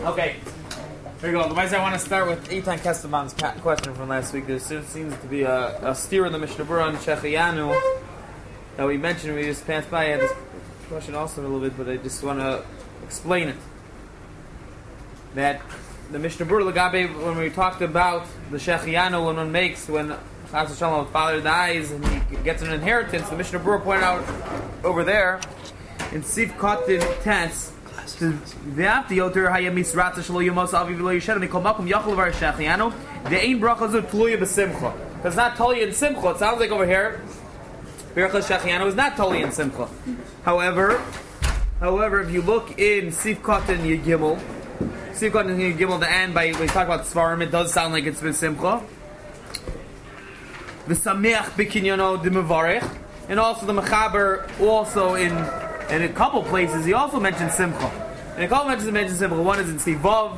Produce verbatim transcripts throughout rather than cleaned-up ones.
Okay, here we go. Otherwise, I want to start with Eitan Kesterman's question from last week. There seems to be a, a steer in the Mishnah Berurah on Shechiyanu that we mentioned. We just passed by. I had this question also a little bit, but I just want to explain it. That the Mishnah Berurah Lagabe, when we talked about the Shechiyanu, when one makes, when Chas Shalom, father dies and he gets an inheritance, the Mishnah Berurah pointed out over there in Sif Kotin Tens. The after yoter hayamis ratza shlo yomos aviv lo yished mikol makom yachol var shechianu the ein bracha zu tluya besimcha. It's not totally in simcha. It sounds like over here Birchas Shechianu is not totally in simcha. However, however, if you look in Sif Kotin Yigimel, Sif Kotin Yigimel, the end by we talk about Svarim, it does sound like it's besimcha. The Sameach Bikinyono de Mevarich, and also the Mechaber also in in a couple places he also mentions simcha. In a couple mentions he mentions simcha. One is in Sivav.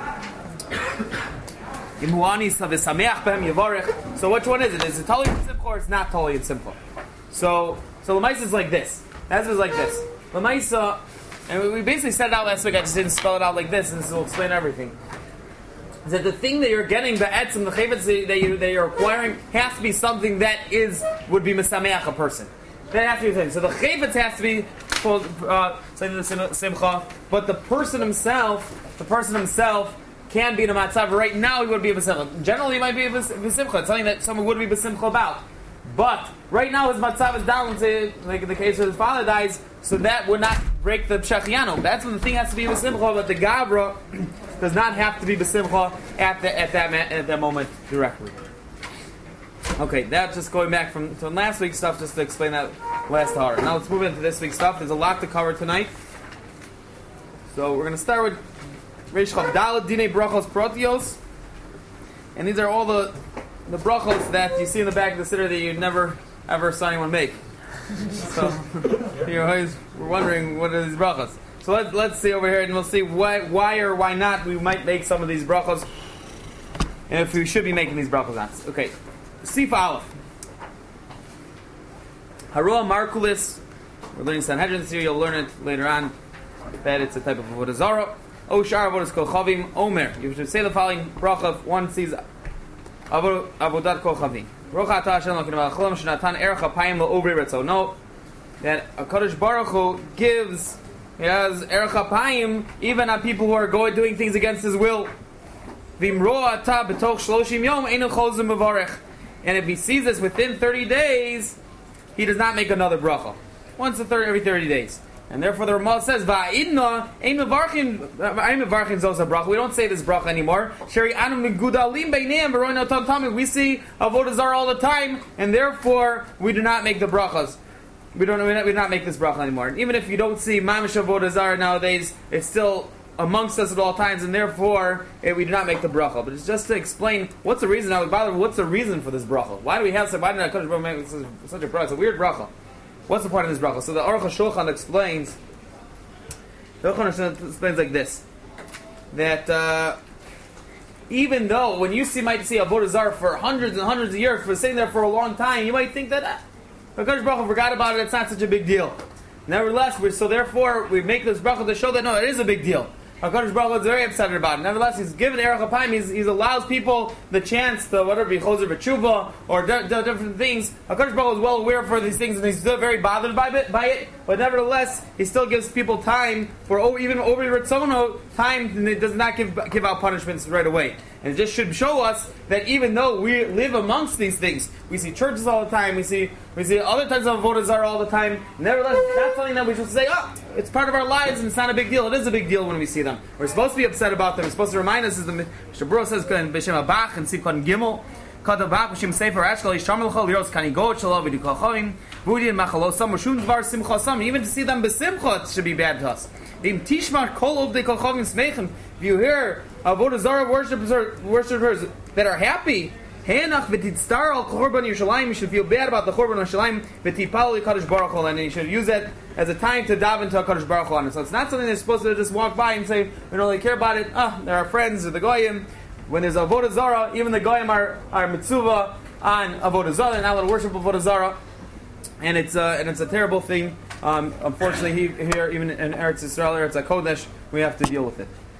So which one is it? Is it totally in simcha or it's not totally in simcha? So so Lamaisa is like this. As is like this. Lamaisa, and we basically said it out last week. I just didn't spell it out like this, and this will explain everything. Is that the thing that you're getting, the etzim, the chavetz that you that you're acquiring, has to be something that is would be mesameach a person. That has to be the thing. So the chavetz has to be called uh, simcha, but the person himself, the person himself can be in a matzav. Right now, he would be a besimcha. Generally, he might be a besimcha. It's something that someone would be besimcha about. But right now, his matzav is down. To, like in the case where his father dies, so that would not break the shechianu. That's when the thing has to be besimcha. But the gavra does not have to be besimcha at the, at that at that moment directly. Okay, that's just going back from, from last week's stuff, just to explain that last hour. Now let's move into this week's stuff. There's a lot to cover tonight. So we're going to start with Reish Chav Daled Dinei Brachos Protios. And these are all the the brachos that you see in the back of the siddur that you never ever saw anyone make. So you're always we're wondering what are these brachos. So let's let's see over here and we'll see why why or why not we might make some of these brachos. And if we should be making these brachos not. Okay. Sif Aleph. Haroah Markulis. We're learning Sanhedrin here. You'll learn it later on. That it's a type of avodah zarah. O shar avodas kochavim omer. You should say the following bracha if one sees avodat kochavim. Rocha atah Hashem lokin v'acholam shenatan erech hapayim lo'ovri retzo. No, that HaKadosh Baruch Hu gives, he has erech hapayim even on people who are going doing things against His will. V'imro atah b'toch shloshim yom einu chozim mevarech. And if he sees this within thirty days, he does not make another bracha. Once a thirty, every thirty days. And therefore the Ramah says, Va'idna, ein mevarchin, ein mevarchin zosa bracha. We don't say this bracha anymore. Sheri anu megudalim beineim v'roin otam tamim. We see avodah zarah all the time, and therefore we do not make the brachas. We don't, we do not make this bracha anymore. And even if you don't see mamish avodah zarah nowadays, it's still amongst us at all times, and therefore eh, we do not make the bracha. But it's just to explain what's the reason. I would bother. What's the reason for this bracha? Why do we have? Why did HaKadosh Baruch Hu make such, such a bracha? It's a weird bracha. What's the point of this bracha? So the Aruch HaShulchan explains. The Aruch HaShulchan explains like this: that uh, even though when you see might see avodah zarah for hundreds and hundreds of years, for sitting there for a long time, you might think that ah, HaKadosh Baruch Hu forgot about it. It's not such a big deal. Nevertheless, we so therefore we make this bracha to show that no, it is a big deal. HaKadosh Baruch Hu is very upset about it. Nevertheless, He's given Erech HaPayim, He's, He allows people the chance to, whatever, be Choser B'tshuva, or do, do different things. HaKadosh Baruch Hu is well aware for these things, and He's still very bothered by it, by it. But nevertheless, He still gives people time, for oh, even over Ritzono, time, and it does not give, give out punishments right away. And it just should show us that even though we live amongst these things, we see churches all the time, we see we see other types of avodah zarah all the time, nevertheless, it's not something that we should say, oh, it's part of our lives and it's not a big deal. It is a big deal when we see them. We're supposed to be upset about them. We're supposed to remind us, as the Mishnah Berurah says in B'Shem Abach and Sifkon Gimel, Kadavach B'Shem Sefer Ashkel Yishtam L'chol Liros Kanigot Shalom V'Dikol Chovim V'Udi and Machalosam U'Shun Dvar Simcha Sam. Even to see them b'simcha, it should be bad to us. Im Tishmar Kol Ovdei Kol Chovim Smechem. If you hear avodah zarah worshippers, worshippers that are happy, Hanach v'titztar al korban Yerushalayim. You should feel bad about the korban Yerushalayim. V'tipal l'Kadosh Baruch Hu, and you should use that as a time to dive into a Kadosh Baruch Hu on it. So it's not something that's supposed to just walk by and say we don't really care about it. Ah, they're our friends or the goyim. When there's avodah zarah, even the goyim are are mitzvah on avodah zarah. They're not allowed to worship avodah zarah, and it's uh, and it's a terrible thing. Um, unfortunately, he, here even in Eretz Yisrael, Eretz HaKodesh, we have to deal with it.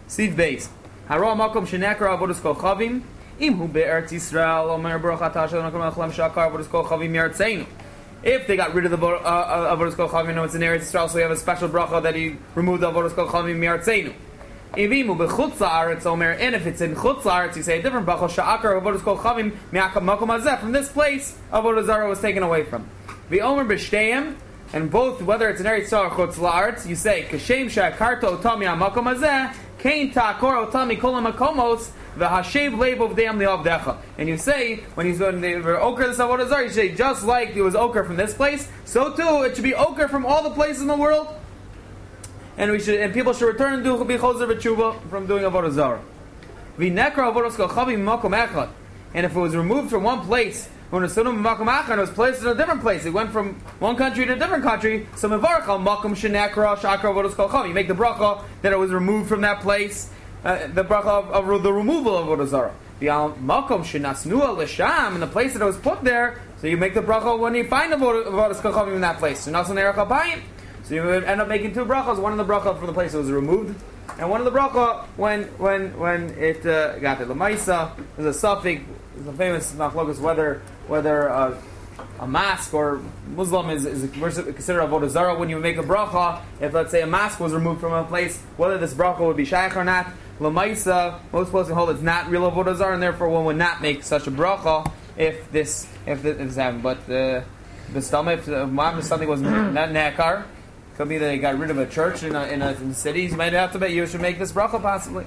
Siv Beis. Haro makom shenekra avodas kochavim. Imhu be'eretz Yisrael omer baruch atah Hashem Elokeinu melech haolam shakar avodas kochavim yartzeinu. If they got rid of the uh, uh, avodas kochavim, you know it's in Eretz Yisrael, so we have a special bracha that he removed the avodas kochavim yartzeinu. Ivimu bechutz la'aretz omer, and if it's in chutz la'aretz, you say a different bracha sha'akar avodas kochavim me'akam makom hazeh. From this place, avodah zarah was taken away from. V'omer b'shteihem. And both, whether it's an Eretz Yisrael or Chutz La'aretz, you say, Kashem she'akarto otami ha'makom hazeh, kein ta'akor otami kol ha'makomos, v'hashev leibov de'am li'avdecha. And you say, when he's going to ochre this avodah zarah, you say, just like it was ochre from this place, so too it should be ochre from all the places in the world. And we should, and people should return and do be chozer v'tshuva from doing avodah zarah. V'nekra avodas kochavim makom echad. And if it was removed from one place, when it was placed in a different place, it went from one country to a different country. So mevarach al makom shenekra shakar avodas kochavim. You make the bracha that it was removed from that place, uh, the bracha of, of the removal of avodah zarah. The al makom shenasnua l'sham, in the place that it was put there. So you make the bracha when you find avodas kochavim in that place. So nasan erech habayim. So you would end up making two brachas. One of the bracha from the place that was removed, and one of the bracha when when when it uh, got the lemaisa. There's a suffix. There's a famous machlokas whether whether uh, a mask or Muslim is, is considered avodah zarah when you make a bracha. If let's say a mask was removed from a place, whether this bracha would be shaykh or not. Lemaisa, most supposed to hold it's not real avodah zarah, and therefore one would not make such a bracha if this if this, if this happened. But uh, the stomach, if uh, something was not nekar. Could be that they got rid of a church in a, in a, in a city. You might have to bet you should make this bracha possibly.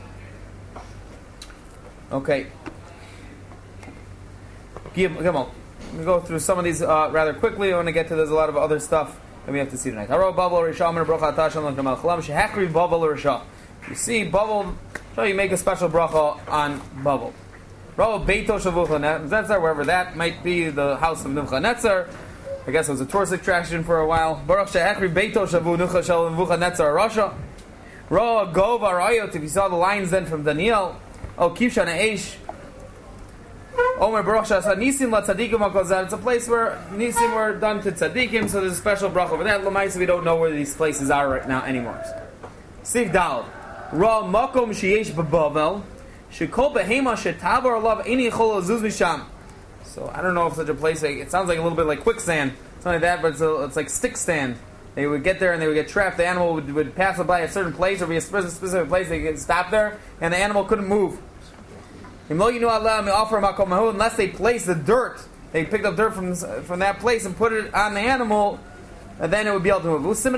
Okay. Come on. We go through some of these uh, rather quickly. I want to get to there's a lot of other stuff that we have to see tonight. You see bubble, so you make a special bracha on bubble. Wherever that might be the house of Nebuchadnezzar. I guess it was a tourist attraction for a while. Baruch she'echri beito shavu nucha shel Nebuchadnezzar Rasha. Ra gov arayot. If you saw the lines then from Daniel. Oh, kivsha ne'esh. Omer baruch she'asa nisim la tzadikim hakozar. It's a place where nisim were done to tzadikim, so there's a special bracha over that. L'maisa, we don't know where these places are right now anymore. Siv dal. Ra makom sheyesh b'bavel. Shekol behema shetavar alav ini chol azuz misham. So I don't know if such a place, like, it sounds like a little bit like quicksand, something like that, but it's, a, it's like stick stand. They would get there and they would get trapped. The animal would, would pass by a certain place or be a specific place. They could stop there and the animal couldn't move. Unless they placed the dirt, they picked up dirt from from that place and put it on the animal, and then it would be able to move. There's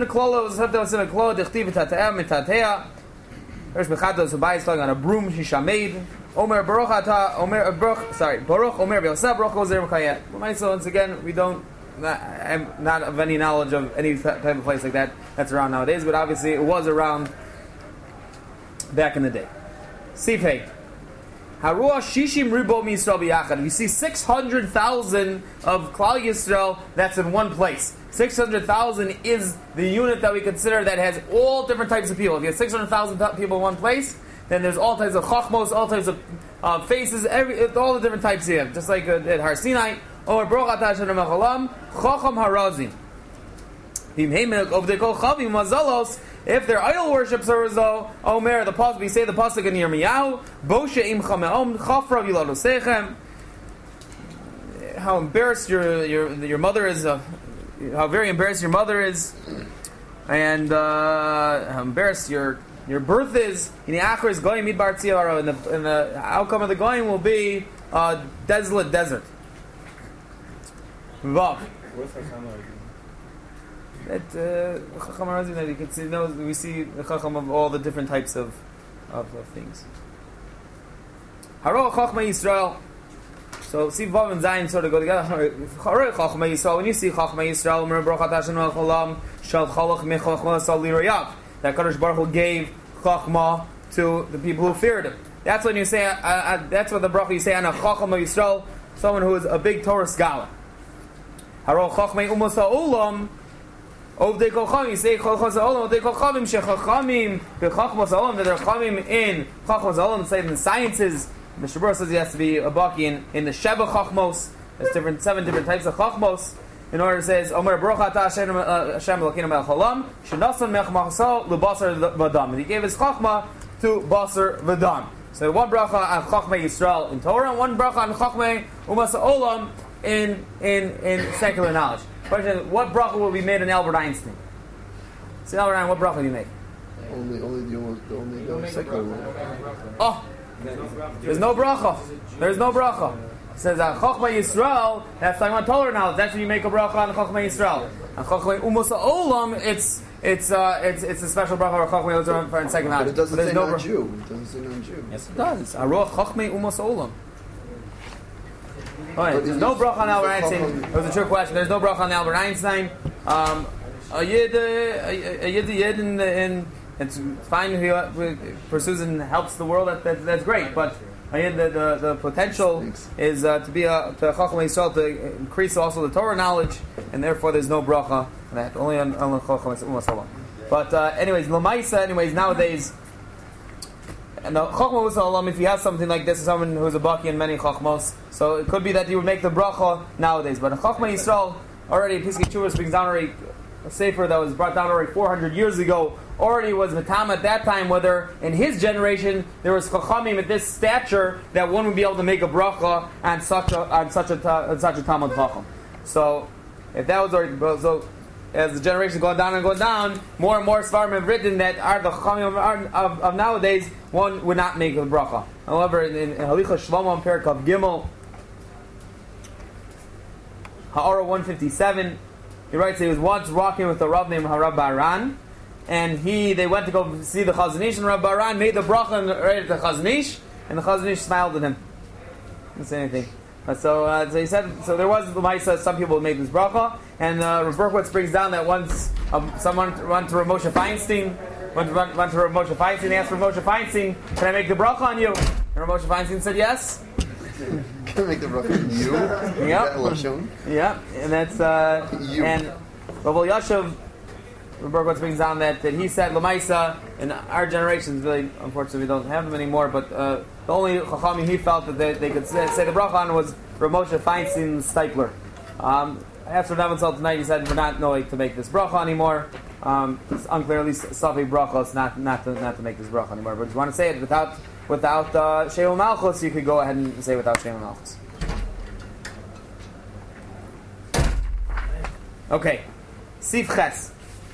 Mechados Habayis talking on a broom she made. Omer Baruch Ata Omer Baruch sorry Baruch Omer B'Yosef Baruch Ozer Mechayet. So once again, we don't. Not, I'm not of any knowledge of any type of place like that that's around nowadays, but obviously it was around back in the day. Sifhei Haruah Shishim Ribo Yisrael B'Yachad. We see six hundred thousand of Klal Yisrael that's in one place. Six hundred thousand is the unit that we consider that has all different types of people. If you have six hundred thousand people in one place, then there's all types of chachmos, all types of uh, faces, every all the different types you have. Just like uh, at Har Sinai, or Baruch Atah Hashem Machalam, Chacham Harazim. If they're idol worshippers, or Omer, the pasuk we say the pasuk in Yirmiyahu, Boshe im chameom chafra v'ilado sechem. How embarrassed your your your mother is, uh, how very embarrassed your mother is, and uh, how embarrassed your your birth is. In the akhir is goyim midbar tziyara, and the and the outcome of the goyim will be a desolate desert. Vav. That Chacham Harazim that you can see, knows, we see the Chacham of all the different types of of, of things. Haro Chachma Yisrael. So see Vav and Zayin sort of go together. Haro Chachma Yisrael. When you see Chachma Yisrael, remember Baruch Atah Hashem Cholam Shal Chalach Mechachma Sal Lirayav. That Kadosh Baruch Hu gave Chachma to the people who feared Him. That's when you say. Uh, uh, that's what the bracha you say on a Chachma Yisrael, someone who is a big Torah scholar. Haro Chachma Umas Ha'olam. Ovdei Kochavim, you say Chachmas Ha'olam, Ovdei Kochavim, Shechachamim, B'Chachmas Ha'olam, that they're Chamim in Chachmas Ha'olam, say in the sciences. The Shabbat says he has to be a Baki in, in the Sheva Chachmos. There's different, seven different types of Chachmos. In order it says, Omer Baruch Atah Hashem Elokeinu melech haolam, Shenasan mech machasal l'basar v'dam. He gave his Chachma to Basar V'Dam. So one bracha on Chachmei Yisrael in Torah, and one bracha on Chachmei Umas Olam in in in secular knowledge. Question: what bracha will be made on Albert Einstein? See, Albert Einstein, what bracha do you make? Only, only the only, only the secular one. Oh, there's no bracha. There's no bracha. It says on Chachmei Yisrael, that's talking about Torah knowledge. That's when you make a bracha on Chachmei Yisrael. On Chachmei Umas Olam, it's it's uh it's it's a special bracha or Chachmei Yisrael for in second knowledge. But it doesn't but say no non-Jew. It doesn't say non-Jew. Yes, it does. Aruach Chachmei Umas Olam. Right. There's no bracha on Albert Einstein. It was a trick question. There's no bracha on Albert Einstein. Um, a yid, a, a yid, a yid in, in it's fine if he pursues and helps the world. That, that, that's great. But a yid, the, the, the potential is uh, to be a to Chachmei Yisrael, to increase also the Torah knowledge, and therefore there's no bracha on that. Only on on Chachmei Yisrael. But uh, anyways, Lamaisa. Anyways, nowadays. And the Chachma Usalam, if you have something like this, someone who's a baki in many Chachmos, so it could be that you would make the bracha nowadays. But in Chachma Yisrael, already Piskei Teshuvos brings down already a sefer that was brought down already four hundred years ago, already was Matam at that time, whether in his generation there was Chachamim at this stature that one would be able to make a bracha on such a on such a on such a Talmud Chacham. So if that was already so. As the generations go down and go down, more and more Svarim have written that are the Chachamim of, of, of nowadays, one would not make a bracha. However, in, in Halicha Shlomo and Perek of Gimel, Ha'ara one fifty-seven, he writes he was once walking with a Rav named Harav Baran, and he they went to go see the Chazon Ish, and Rav Baran made the bracha right at the Chazon Ish, and the Chazon Ish smiled at him. Didn't say anything. So, uh, so he said. So there was the Maisa. Some people made this bracha, and uh, Rav Berkowitz brings down that once um, someone went to Rav Moshe Feinstein, went to, went, went to Rav Moshe Feinstein, they asked Rav Moshe Feinstein, "Can I make the bracha on you?" And Rav Moshe Feinstein said, "Yes." Can I make the bracha on you? Yep. Yeah, and that's uh, you. And Rav Yashav, Rav Berkowitz brings down that, that he said Lamaisa in our generations, really, unfortunately, we don't have them anymore, but. Uh, The only Chachamim he felt that they, they could say, say the bracha on was Rav Moshe Feinstein Steipler. Um, after Navansal tonight, he said we're not knowing to make this bracha anymore. Um, it's unclear, at least Safi bracha, it's not not to not to make this bracha anymore. But if you want to say it without without uh, Sheil Malchus, you could go ahead and say without Sheil Malchus. Okay, Sif Ches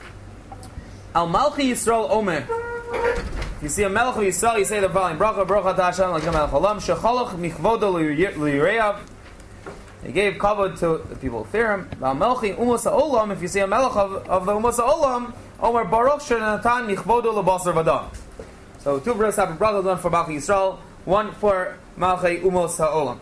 Al Malchi Yisrael Omer. You see a Melech Yisrael, you say the following: Bracha, Bracha Tashem, like the Melech Olam, Shecholach Michvodo Liyireyav. He gave kavod to the people of Fearim. Melech Umos Olam. If you see a Melech of, of the Umos Olam, Omer Baruch Shenatan Michvodo LeBasar Vadam. So two brachas have brachas, one for Melech Yisrael, one for Melech Umos Olam.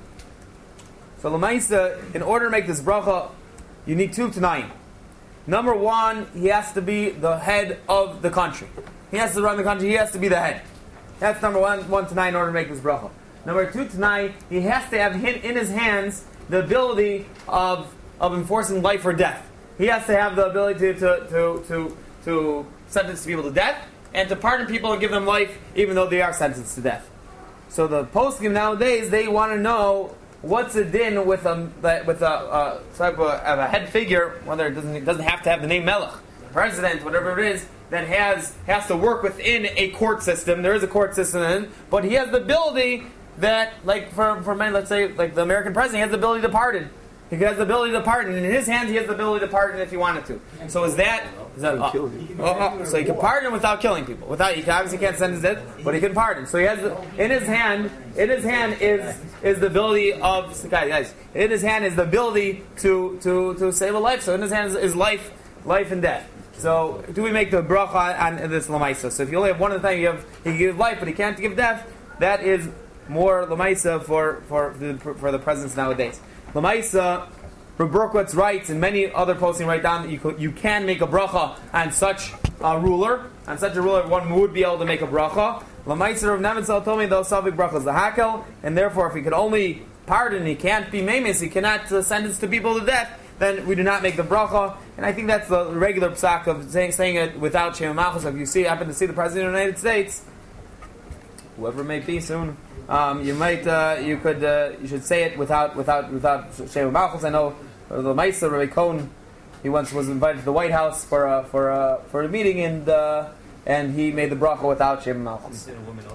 So Lamaisa, in order to make this bracha, you need two Tanaim. Number one, he has to be the head of the country. He has to run the country. He has to be the head. That's number one, one to nine in order to make this bracha. Number two to nine, he has to have in his hands the ability of of enforcing life or death. He has to have the ability to to to to, to sentence people to death and to pardon people and give them life, even though they are sentenced to death. So the poskim nowadays, they want to know what's the din with a with a uh, type of, of a head figure, whether it doesn't it doesn't have to have the name Melech, president, whatever it is, that has has to work within a court system. There is a court system, in, but he has the ability that, like for for many, let's say, like the American president, he has the ability to pardon. He has the ability to pardon. In his hands, he has the ability to pardon if he wanted to. So is that? Is that uh, oh, oh, so he can pardon without killing people. Without, he obviously can't sentence death, but he can pardon. So he has the, in his hand. In his hand is is the ability of guys. guys in his hand is the ability to to to save a life. So in his hand is, is life, life and death. So do we make the bracha on, on this lamaisa? So if you only have one of the things, you have he can give life, but he can't give death. That is more lamaisa for for the for the presidents nowadays. Lamaisa, Rav Berkowitz writes, and many other posting write down that you could, you can make a bracha on such a ruler. On such a ruler, one would be able to make a bracha. Lamaisa, Rav Nevitzal told me those salvik brachas the hakel, and therefore, if he could only pardon, he can't be memes, he cannot uh, sentence to people to death, then we do not make the bracha. And I think that's the regular psak of saying, saying it without Shem Malchus. If you see, happen to see the President of the United States, whoever it may be soon, um, you might, uh, you could, uh, you should say it without, without, without Shem Malchus. I know uh, the Maisa Rabbi Cohn, he once was invited to the White House for a, for a, for a meeting, and uh, and he made the bracha without Shem Malchus.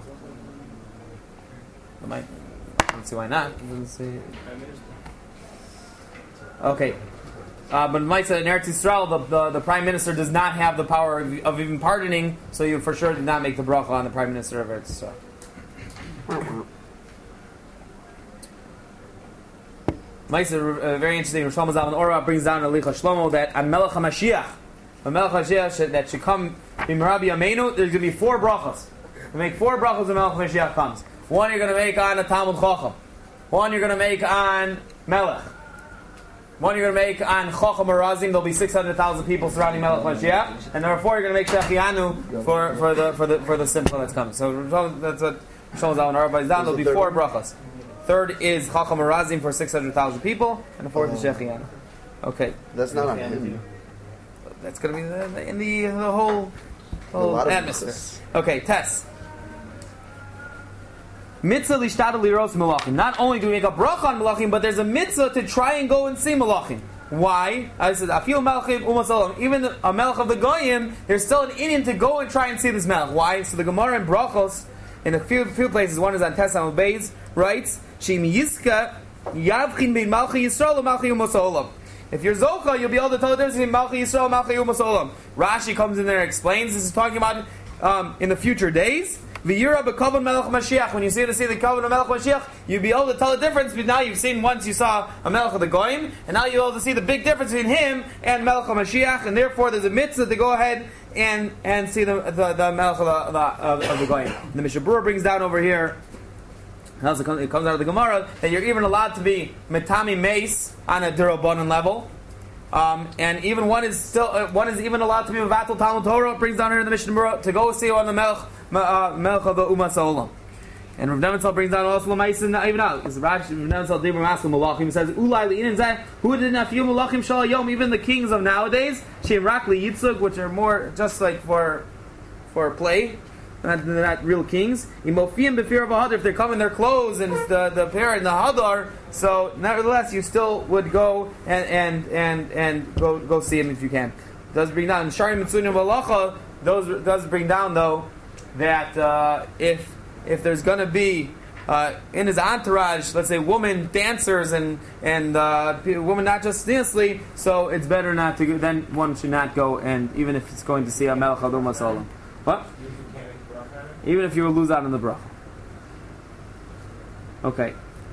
I don't see why not. Okay. Uh, but Maisa in Eretz Yisrael, the, the, the prime minister does not have the power of, of even pardoning, so you for sure did not make the bracha on the prime minister of Eretz Yisrael. Maisa, uh, very interesting. Rosh Shlomo Zalman Orah brings down a Licha Shlomo that on Melech HaMashiach, a Melech HaMashiach should, that should come in Rabbi Yameinu, there's going to be four brachas. You make four brachas when Melech HaMashiach comes. One you're going to make on a Talmud Chacham. One you're going to make on Melech. One you're going to make on Chacham Arazim. There'll be six hundred thousand people surrounding Melech Mashiach. And number four, you're going to make Shechianu for for the for the for the simcha that's coming. So that's what Shlomo Zalman everybody's down. There'll be four brachas. Third is Chacham Arazim for six hundred thousand people, and the fourth oh. is Shechianu. Okay, that's not on him. That's going to be the, in the the whole whole atmosphere. Okay, Tess. Mitzvah lishtadel liros malachim. Not only do we make a bracha on malachim, but there's a mitzvah to try and go and see malachim. Why? I said, afil malachim umasalam. Even a melech of the goyim, there's still an inyan to go and try and see this melech. Why? So the Gemara in Brachos, in a few few places, one is on Tesam Beis, writes, Shim Yizka Yavchin Bein Malchi Yisrael and Malchi Umasalam. If you're Zocha, you'll be able to tell the difference between Malchi Yisrael and Malchi Umasalam. Rashi comes in there and explains. This is talking about um, in the future days. V'yira b'kavon melech Mashiach. When you see to see the kavon of melech Mashiach, you'll be able to tell the difference. But now you've seen once you saw a melech of the goyim, and now you'll be able to see the big difference between him and melech Mashiach. And therefore, there's a mitzvah to go ahead and and see the the, the melech of the, the, of, of the goyim. The Mishnah Berurah brings down over here. It comes out of the Gemara that you're even allowed to be metami meis on a durabanan level. Um, and even one is still uh, one is even allowed to be mevatel Talmud Torah. It brings down here in the Mishnah Berurah to go see on the melech uh, melech of the umas haolam. And Rav Nebenzahl brings down also l'maisin even out because Rav Nebenzahl dibur maskel malachim says ulai le'inin zeh who did not feel malachim shal yom, even the kings of nowadays shem rak liyitzug, which are more just like for for play. Not, they're not real kings. Imofiyim b'fir of a hadar, if they come in their clothes and it's the the pair in the hadar. So nevertheless, you still would go and and and, and go go see him if you can. It does bring down Shari Mitzunim Valacha. Those does bring down though that uh, if if there's going to be uh, in his entourage, let's say women dancers and and uh, women not just densely, so it's better not to go. Then one should not go, and even if it's going to see a Melech Adum Masalam. What? Even if you will lose out on the bracha. Okay.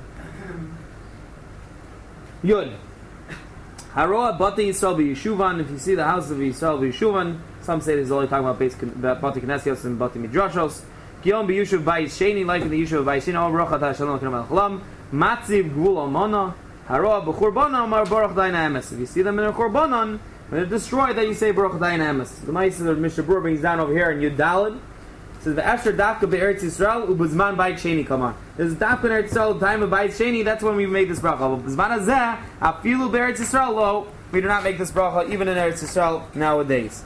Yud. Haroah Bati Yisrael B'Yeshuvan. If you see the house of Yisrael B'Yeshuvan, some say this is only talking about Bati Knesios and Bati Midrashos. Kiyom B'Yeshuv Bayis Sheni, like in the Yeshuv Bayis Sheni, Om Bracha Tashalom K'nam Al-Chlam, Matziv Gvul Almana, Haroah B'Churbanan, Amar Baruch Daina Emes. If you see them in a Churbanan, when they're destroyed, then you say Baruch Daina Emes. The Ma'aseh of Mishnah Berurah brings down over here in Yud Daled. Says the Asher Dafka be'Eretz Yisrael ubuzman Bayit Sheni. Come on, there's Dafka in Eretz Yisrael, time of Bayit Sheni. That's when we make this bracha. Ubuzman Azeh afilu be'Eretz Yisrael lo. We do not make this bracha even in Eretz Yisrael nowadays.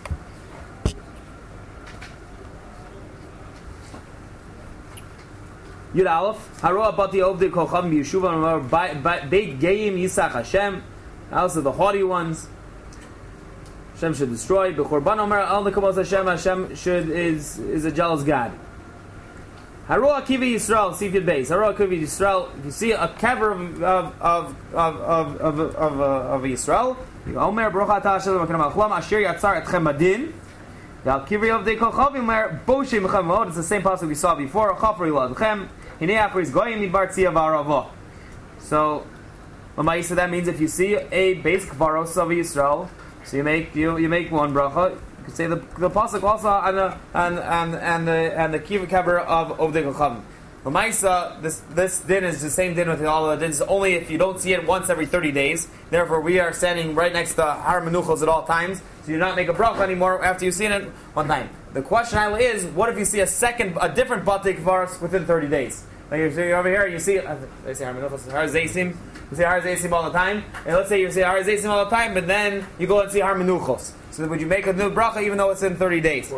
Yud Aleph Haroah Bati Ovdei Kocham B'Yeshuvan Beit Geim Yisach Hashem. Also the haughty ones. Hashem should destroy. B'Churban Omer Al Nekamos Hashem. Hashem should is is a jealous God. Haroah Kivi Yisrael. See if you base. Haroah Kivi Yisrael. If you see a cover of of of of of of, of, uh, of Yisrael, you go Omer Baruch Atah Hashem Makanam Achlam Asher Yatzar Etchem Adin. Yal Kivi of the Kochavim Omer Boshim Mechem. It's the same passage we saw before. Chafri Ladchem. Hinei Afris Goyim Midbar Tzia Varavo. So, Lamaisa, that means if you see a base Kvaros of Yisrael. So you make you you make one bracha. You could say the the pasuk also on the and and and the and the kiva cover of Ovdei Kochavim. L'maisa, this this din is the same din with all of the dins. Only if you don't see it once every thirty days. Therefore, we are standing right next to Har Menuchos at all times. So you do not make a bracha anymore after you've seen it one time. The question is, what if you see a second, a different Batei Kvaros within thirty days? Like you see over here, you see, uh, they say Har Menuchos, Har Zeisim. You say Har Zeisim all the time, and let's say you say Har Zeisim all the time, but then you go and see Har Menuchos. So would you make a new bracha even though it's in thirty days?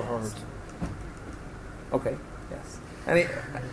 Okay. Yes. Any,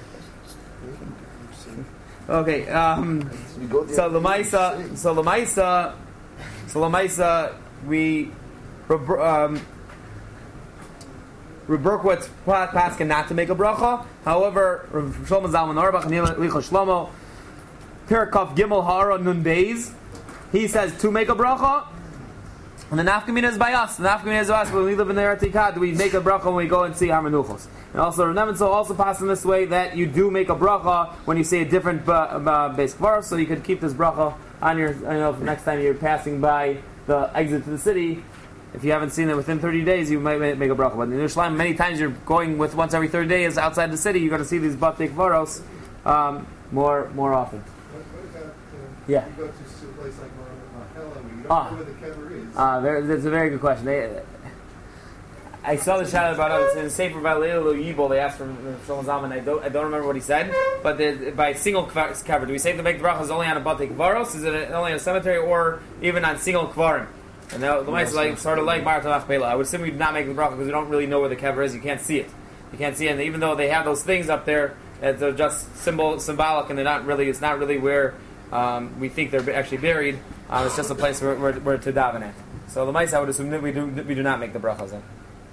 okay. Um, so Lamaisa, so Lamaisa, so Lamaisa, we. Um, Reb Berkowitz paskin not to make a bracha. However, Reb Shlomo Zalman Auerbach and Licha Shlomo Perakov Gimel Hara Nun Beis, he says to make a bracha. And the nafkamina is by us. The nafkamina is by us. When we live in the Eretz Yikad, we make a bracha when we go and see Har Menuchos. And also, Rav Nebenzahl also passed in this way that you do make a bracha when you say a different uh, base kvar. So you could keep this bracha on your, you know, next time you're passing by the exit to the city. If you haven't seen it within thirty days, you might make a bracha. But in Yerushalayim, many times you're going with once every thirty days outside the city. You're going to see these batei kvaros um, more more often. What, what about, uh, yeah. You go to a place like Mahela where you don't Ah. know where the kever is. Uh, there, that's a very good question. They, I saw the shadow about it. It's in the Sefer by Leil Yibol. They asked from Shlomo Zalman. I don't, I don't remember what he said. But the, by single kvar, do we say to make the brachas only on a batei kvaros? Is it only in a cemetery or even on single kvarim? And the the mice like sort of like Marat Machpelah. I would assume we do not make the bracha because we don't really know where the kever is. You can't see it. You can't see it. And even though they have those things up there, they're just symbol symbolic, and they're not really. It's not really where um, we think they're actually buried. Um, it's just a place where, where, where to daven at. So the mice, I would assume that we do we do not make the brachas in.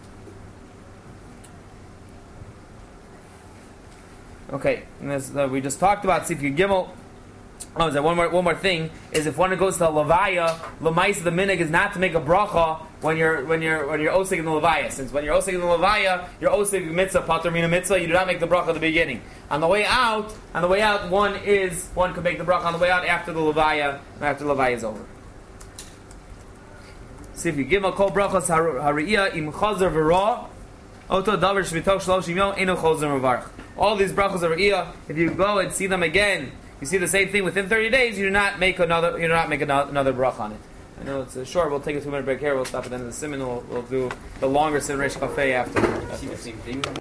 Okay, and this, uh, we just talked about Sifkei Gimel. Oh, is there one more one more thing? Is if one goes to a levaya, lemaisa the minig is not to make a bracha when you're when you're when you're osig in the levaya. Since when you're osig in the levaya, you're osig mitzvah pater mina mitzvah. You do not make the bracha at the beginning. On the way out, on the way out, one is one can make the bracha on the way out after the levaya, after the levaya is over. See if you give a kol brachas hariyah im chazer v'ra oto davar shvitoch shloshim yom eno chazer mevarch. All these brachas of hariyah, if you go and see them again. You see the same thing within thirty days. You do not make another. You do not make another, another bracha on it. I know it's uh, short. We'll take a two minute break here. We'll stop at the end of the simon. We'll, we'll do the longer simon reish kafei after. See the same thing.